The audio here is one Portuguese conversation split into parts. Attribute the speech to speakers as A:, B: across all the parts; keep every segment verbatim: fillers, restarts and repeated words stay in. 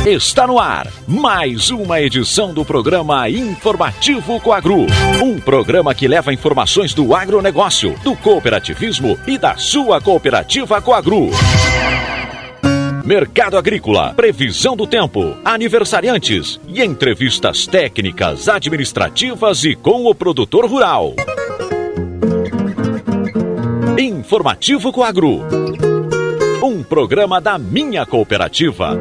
A: Está no ar mais uma edição do programa Informativo Coagro. Um programa que leva informações do agronegócio, do cooperativismo e da sua cooperativa Coagro. Mercado agrícola, previsão do tempo, aniversariantes e entrevistas técnicas, administrativas e com o produtor rural. Informativo Coagro. Um programa da minha cooperativa.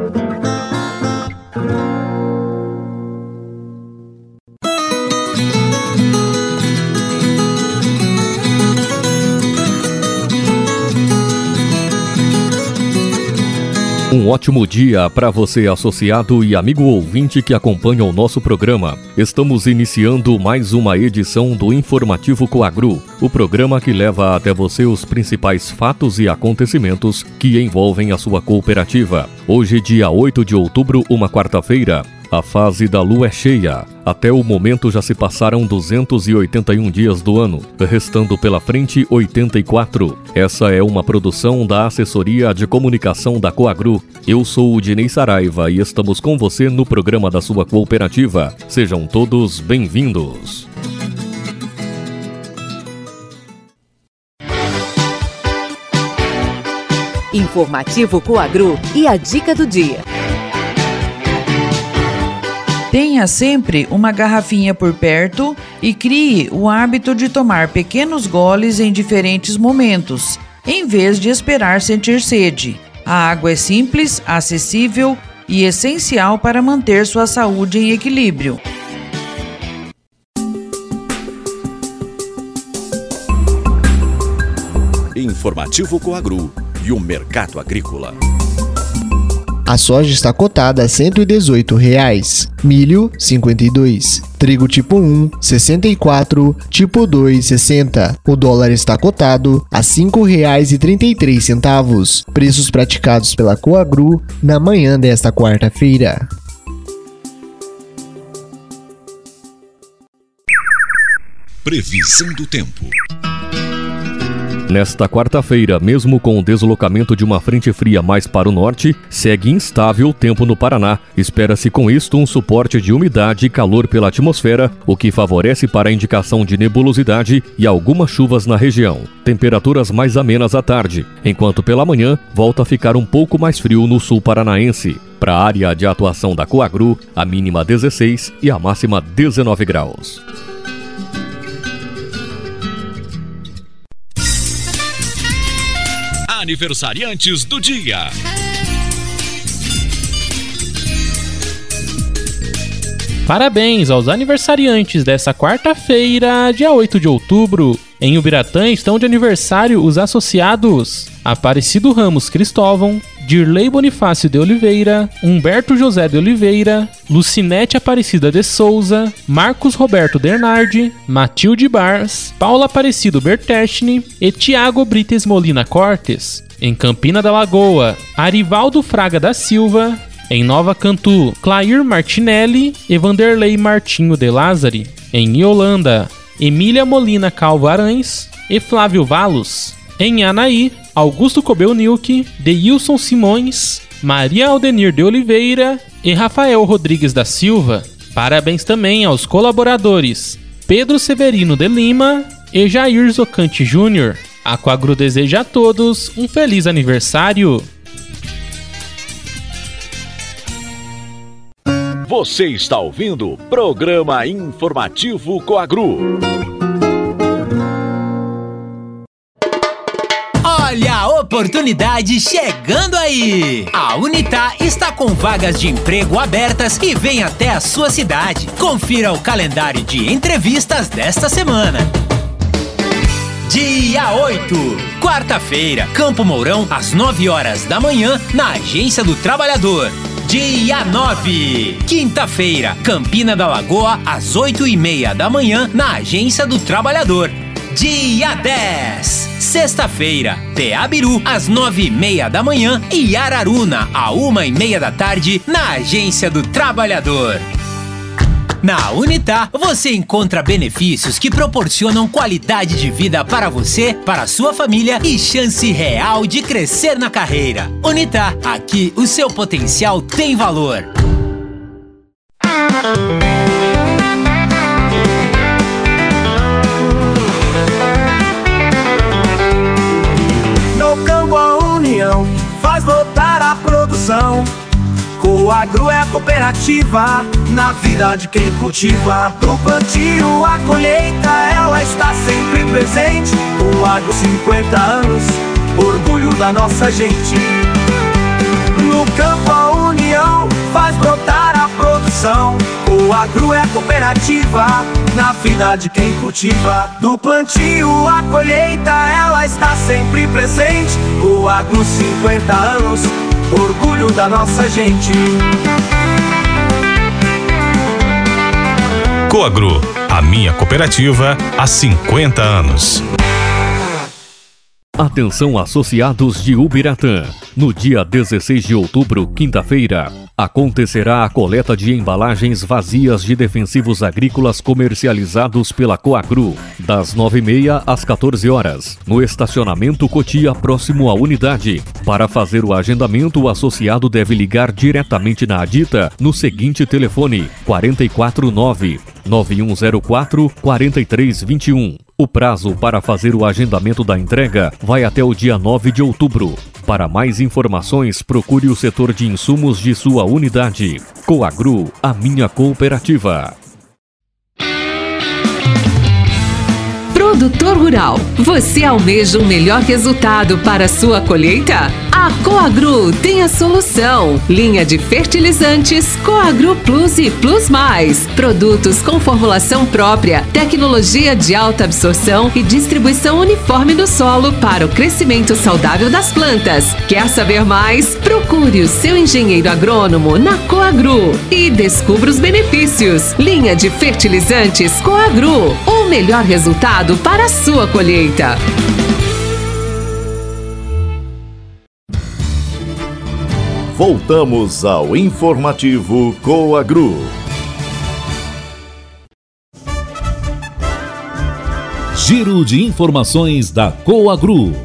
B: Um ótimo dia para você, associado e amigo ouvinte que acompanha o nosso programa. Estamos iniciando mais uma edição do Informativo Coagro, o programa que leva até você os principais fatos e acontecimentos que envolvem a sua cooperativa. Hoje, dia oito de outubro, uma quarta-feira. A fase da lua é cheia. Até o momento já se passaram duzentos e oitenta e um dias do ano, restando pela frente oitenta e quatro. Essa é uma produção da Assessoria de Comunicação da Coagro. Eu sou o Dinei Saraiva e estamos com você no programa da sua cooperativa. Sejam todos bem-vindos.
C: Informativo Coagro e a dica do dia.
D: Tenha sempre uma garrafinha por perto e crie o hábito de tomar pequenos goles em diferentes momentos, em vez de esperar sentir sede. A água é simples, acessível e essencial para manter sua saúde em equilíbrio.
A: Informativo Coagro e o mercado agrícola.
E: A soja está cotada a cento e dezoito reais, milho cinquenta e dois, trigo tipo um sessenta e quatro, tipo dois sessenta. O dólar está cotado a cinco reais e trinta e três centavos. Preços praticados pela Coagro na manhã desta quarta-feira.
A: Previsão do tempo.
B: Nesta quarta-feira, mesmo com o deslocamento de uma frente fria mais para o norte, segue instável o tempo no Paraná. Espera-se com isto um suporte de umidade e calor pela atmosfera, o que favorece para a indicação de nebulosidade e algumas chuvas na região. Temperaturas mais amenas à tarde, enquanto pela manhã volta a ficar um pouco mais frio no sul paranaense. Para a área de atuação da Coagro, a mínima dezesseis e a máxima dezenove graus.
A: Aniversariantes do dia.
F: Parabéns aos aniversariantes dessa quarta-feira, dia oito de outubro. Em Ubiratã estão de aniversário os associados Aparecido Ramos Cristóvão, Dirley Bonifácio de Oliveira, Humberto José de Oliveira, Lucinete Aparecida de Souza, Marcos Roberto Bernardi, Matilde Bars, Paula Aparecido Bertechni e Tiago Brites Molina Cortes. Em Campina da Lagoa, Arivaldo Fraga da Silva. Em Nova Cantu, Clair Martinelli e Vanderlei Martinho de Lázari. Em Iolanda, Emília Molina Calvo Arães e Flávio Valos. Em Anaí, Augusto Cobelnilke, Deilson Simões, Maria Aldenir de Oliveira e Rafael Rodrigues da Silva. Parabéns também aos colaboradores Pedro Severino de Lima e Jair Zocante Júnior. A Coagro deseja a todos um feliz aniversário.
A: Você está ouvindo o programa Informativo Coagro.
G: Olha a oportunidade chegando aí! A Unitá está com vagas de emprego abertas e vem até a sua cidade. Confira o calendário de entrevistas desta semana. Dia oito, quarta-feira, Campo Mourão, às nove horas da manhã, na Agência do Trabalhador. Dia nove, quinta-feira, Campina da Lagoa, às oito e meia da manhã, na Agência do Trabalhador. Dia dez, sexta-feira, Teabiru, às nove e meia da manhã e Araruna, à uma e meia da tarde, na Agência do Trabalhador. Na Unitá, você encontra benefícios que proporcionam qualidade de vida para você, para a sua família e chance real de crescer na carreira. Unitá, aqui o seu potencial tem valor.
H: No campo a união faz voltar a produção. Coagro é a cooperativa na vida de quem cultiva. Do plantio à colheita ela está sempre presente. Coagro cinquenta anos, orgulho da nossa gente. No campo a união faz brotar a produção. Coagro é a cooperativa na vida de quem cultiva. Do plantio à colheita ela está sempre presente. Coagro cinquenta anos, orgulho da nossa gente.
I: Coagro, a minha cooperativa há cinquenta anos.
B: Atenção associados de Ubiratã. No dia dezesseis de outubro, quinta-feira, acontecerá a coleta de embalagens vazias de defensivos agrícolas comercializados pela Coagro, das nove e meia às quatorze horas, no estacionamento Cotia, próximo à unidade. Para fazer o agendamento, o associado deve ligar diretamente na Adita no seguinte telefone: quatro quatro nove, nove um zero quatro, quatro três dois um. O prazo para fazer o agendamento da entrega vai até o dia nove de outubro. Para mais informações, procure o setor de insumos de sua unidade. Coagro, a minha cooperativa.
C: Produtor rural, você almeja um melhor resultado para a sua colheita? A Coagro tem a solução. Linha de fertilizantes Coagro Plus e Plus Mais. Produtos com formulação própria, tecnologia de alta absorção e distribuição uniforme no solo para o crescimento saudável das plantas. Quer saber mais? Procure o seu engenheiro agrônomo na Coagro e descubra os benefícios. Linha de fertilizantes Coagro, o melhor resultado para a sua colheita.
A: Voltamos ao informativo Coagro. Giro de informações da Coagro.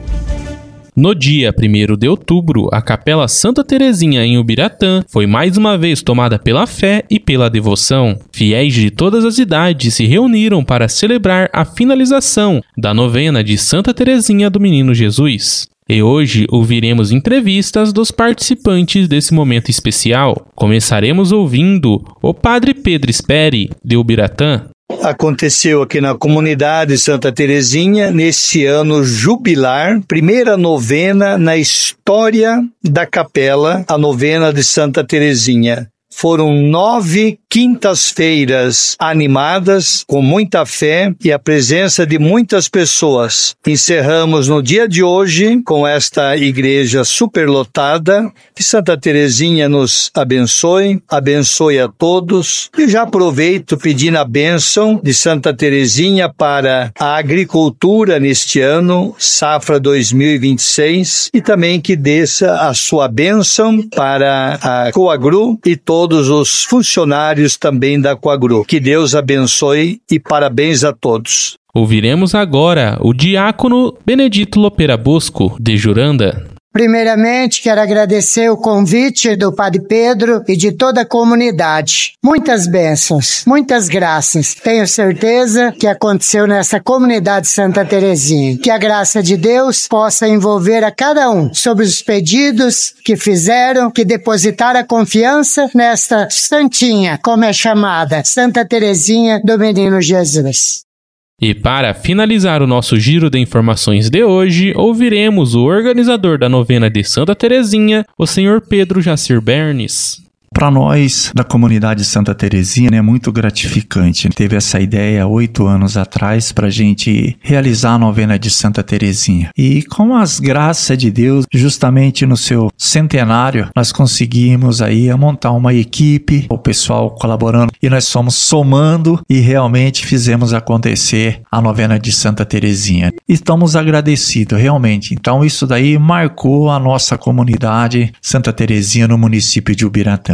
F: No dia primeiro de outubro, a Capela Santa Terezinha em Ubiratã foi mais uma vez tomada pela fé e pela devoção. Fiéis de todas as idades se reuniram para celebrar a finalização da novena de Santa Terezinha do Menino Jesus. E hoje ouviremos entrevistas dos participantes desse momento especial. Começaremos ouvindo o Padre Pedro Speri, de Ubiratã.
J: Aconteceu aqui na comunidade Santa Terezinha, nesse ano jubilar, primeira novena na história da capela, a novena de Santa Terezinha. Foram nove quintas-feiras animadas, com muita fé e a presença de muitas pessoas. Encerramos no dia de hoje com esta igreja superlotada. Que Santa Terezinha nos abençoe, abençoe a todos. E já aproveito pedindo a bênção de Santa Terezinha para a agricultura neste ano, safra dois mil e vinte e seis, e também que desça a sua bênção para a Coagro e todos todos os funcionários também da Coagro. Que Deus abençoe e parabéns a todos.
F: Ouviremos agora o diácono Benedito Lopera Bosco, de Juranda.
K: Primeiramente, quero agradecer o convite do Padre Pedro e de toda a comunidade. Muitas bênçãos, muitas graças. Tenho certeza que aconteceu nessa comunidade Santa Terezinha. Que a graça de Deus possa envolver a cada um sobre os pedidos que fizeram, que depositaram a confiança nesta santinha, como é chamada, Santa Terezinha do Menino Jesus.
F: E para finalizar o nosso giro de informações de hoje, ouviremos o organizador da novena de Santa Terezinha, o senhor Pedro Jacir Bernes.
L: Para nós, da comunidade Santa Terezinha, é muito gratificante. Teve essa ideia oito anos atrás para a gente realizar a novena de Santa Terezinha. E com as graças de Deus, justamente no seu centenário, nós conseguimos aí montar uma equipe, o pessoal colaborando, e nós fomos somando e realmente fizemos acontecer a novena de Santa Terezinha. E estamos agradecidos, realmente. Então isso daí marcou a nossa comunidade Santa Terezinha no município de Ubiratã.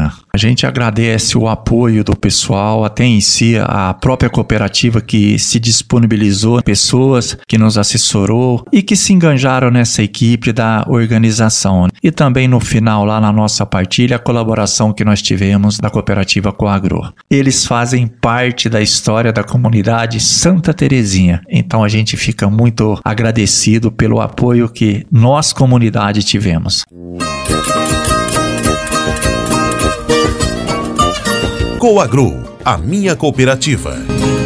L: manhã. A gente agradece o apoio do pessoal, até em si a própria cooperativa que se disponibilizou, pessoas que nos assessorou e que se enganjaram nessa equipe da organização. E também no final, lá na nossa partilha, a colaboração que nós tivemos da cooperativa Coagro. Eles fazem parte da história da comunidade Santa Terezinha. Então a gente fica muito agradecido pelo apoio que nós, comunidade, tivemos.
M: Coagro, a minha cooperativa.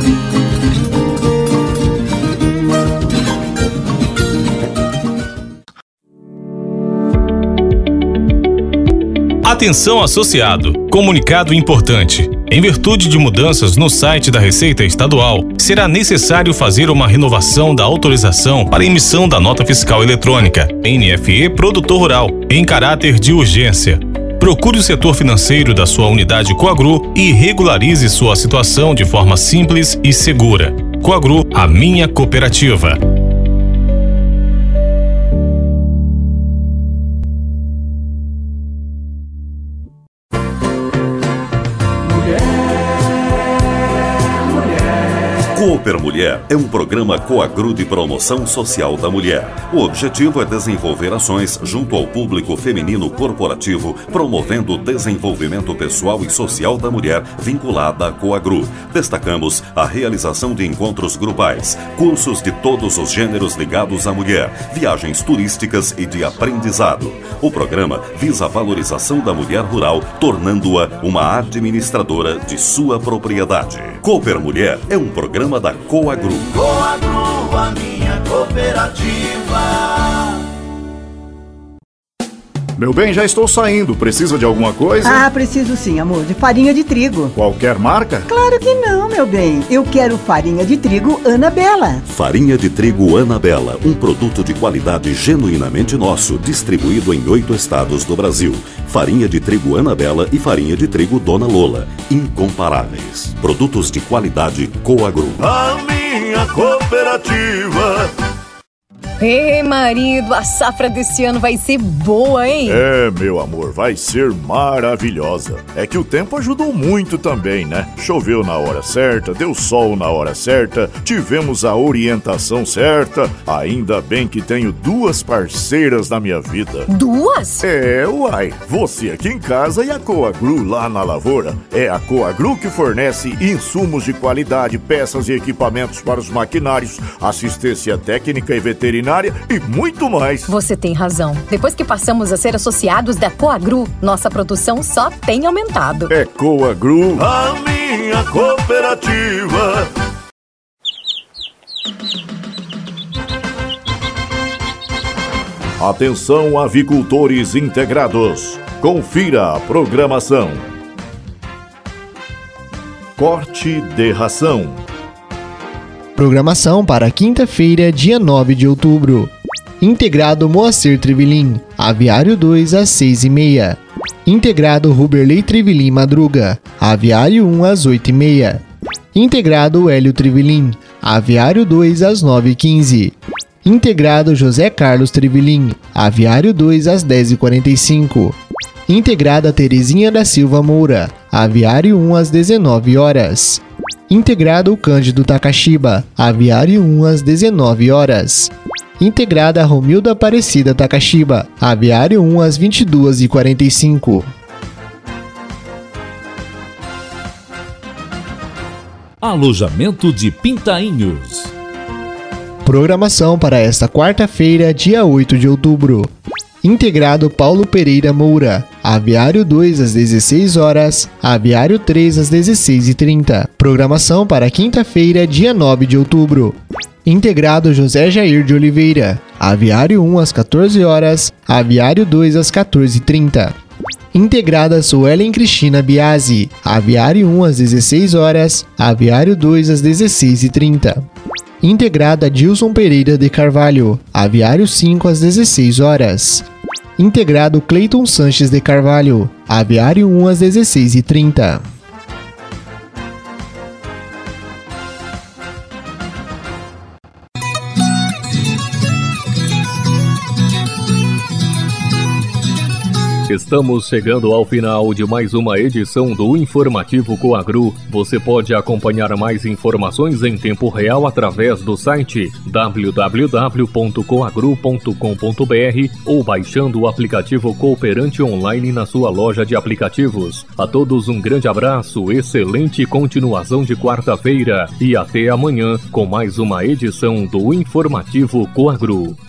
I: Atenção associado, comunicado importante. Em virtude de mudanças no site da Receita Estadual, será necessário fazer uma renovação da autorização para emissão da nota fiscal eletrônica, N F E Produtor Rural, em caráter de urgência. Procure o setor financeiro da sua unidade Coagro e regularize sua situação de forma simples e segura. Coagro, a minha cooperativa.
M: Cooper Mulher é um programa Coagro de promoção social da mulher. O objetivo é desenvolver ações junto ao público feminino corporativo, promovendo o desenvolvimento pessoal e social da mulher vinculada à Coagro. Destacamos a realização de encontros grupais, cursos de todos os gêneros ligados à mulher, viagens turísticas e de aprendizado. O programa visa a valorização da mulher rural, tornando-a uma administradora de sua propriedade. Cooper Mulher é um programa da Coagro.
H: Coagro, a minha cooperativa.
N: Meu bem, já estou saindo. Precisa de alguma coisa?
O: Ah, preciso sim, amor. De farinha de trigo.
N: Qualquer marca?
O: Claro que não, meu bem. Eu quero farinha de trigo Anabela.
M: Farinha de trigo Anabela, um produto de qualidade genuinamente nosso, distribuído em oito estados do Brasil. Farinha de trigo Anabela e farinha de trigo Dona Lola, incomparáveis. Produtos de qualidade Coagro.
H: A minha cooperativa.
P: Ei, marido, a safra desse ano vai ser boa, hein?
N: É, meu amor, vai ser maravilhosa. É que o tempo ajudou muito também, né? Choveu na hora certa, deu sol na hora certa, tivemos a orientação certa. Ainda bem que tenho duas parceiras na minha vida.
P: Duas?
N: É, uai. Você aqui em casa e a Coagro lá na lavoura. É a Coagro que fornece insumos de qualidade, peças e equipamentos para os maquinários, assistência técnica e veterinária e muito mais.
P: Você tem razão. Depois que passamos a ser associados da Coagro, nossa produção só tem aumentado.
N: É Coagro,
H: a minha cooperativa.
N: Atenção, avicultores integrados. Confira a programação. Corte de ração.
E: Programação para quinta-feira, dia nove de outubro. Integrado Moacir Trevelin, Aviário dois às seis e meia. Integrado Ruberley Trevelin Madruga, Aviário um às oito e meia. Integrado Hélio Trevelin, Aviário dois às nove e quinze. Integrado José Carlos Trevelin, Aviário dois às dez e quarenta e cinco. Integrada Terezinha da Silva Moura, Aviário um às dezenove horas. Integrado Cândido Takashiba, Aviário um às dezenove horas. Integrada Romilda Aparecida Takashiba, Aviário um às vinte e duas e quarenta e cinco.
A: Alojamento de Pintainhos.
E: Programação para esta quarta-feira, dia oito de outubro. Integrado Paulo Pereira Moura, Aviário dois às dezesseis horas, Aviário três às dezesseis e trinta. Programação para quinta-feira, dia nove de outubro. Integrado José Jair de Oliveira, Aviário um às quatorze horas, Aviário dois às quatorze e trinta. Integrada Suelen Cristina Biasi, Aviário um às dezesseis horas, Aviário dois às dezesseis e trinta. Integrada Dilson Pereira de Carvalho, Aviário cinco às dezesseis horas. Integrado Cleiton Sanches de Carvalho, Aviário um às dezesseis e trinta.
B: Estamos chegando ao final de mais uma edição do Informativo Coagru. Você pode acompanhar mais informações em tempo real através do site w w w ponto coagru ponto com ponto b r ou baixando o aplicativo Cooperante Online na sua loja de aplicativos. A todos um grande abraço, excelente continuação de quarta-feira e até amanhã com mais uma edição do Informativo Coagru.